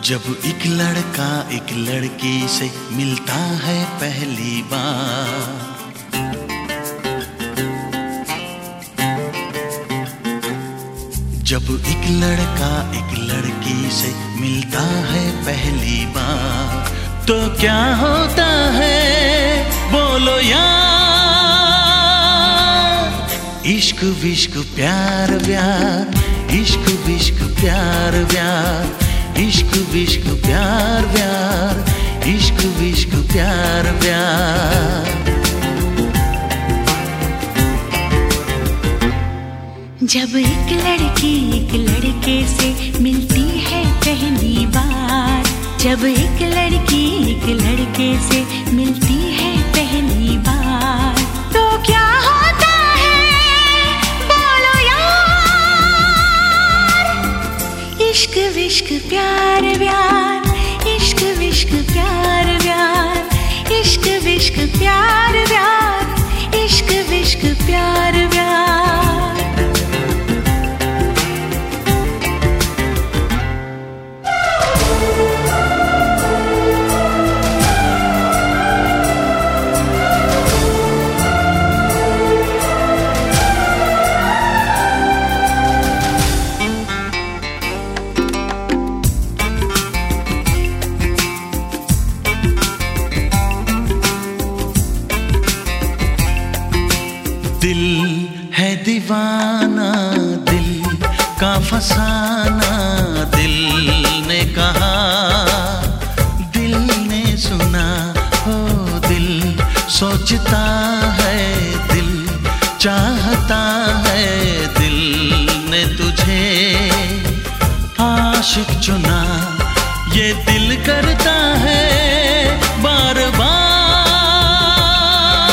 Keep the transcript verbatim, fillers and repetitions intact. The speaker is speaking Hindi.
जब एक लड़का एक लड़की से मिलता है पहली बार, जब एक लड़का एक लड़की से मिलता है पहली बार, तो क्या होता है बोलो यार। इश्क विश्क प्यार व्यार, इश्क विश्क प्यार व्यार, इश्क विश्क प्यार व्यार, इश्क विश्क प्यार व्यार। जब एक लड़की एक लड़के से मिलती है पहली बार, जब एक लड़की एक लड़के से मिलती है पहली बार, तो क्या होता है बोलो यार। इश्क विश्क प्यार व्यार, इश्क विश्क प्यार व्यार, इश्क विश्क प्यार व्यार, इश्क विश्क प्यार व्यार। दिल है दीवाना, दिल का फसाना, दिल ने कहा दिल ने सुना, हो दिल सोचता है, दिल चाहता है, दिल ने तुझे आशिक चुना, ये दिल करता है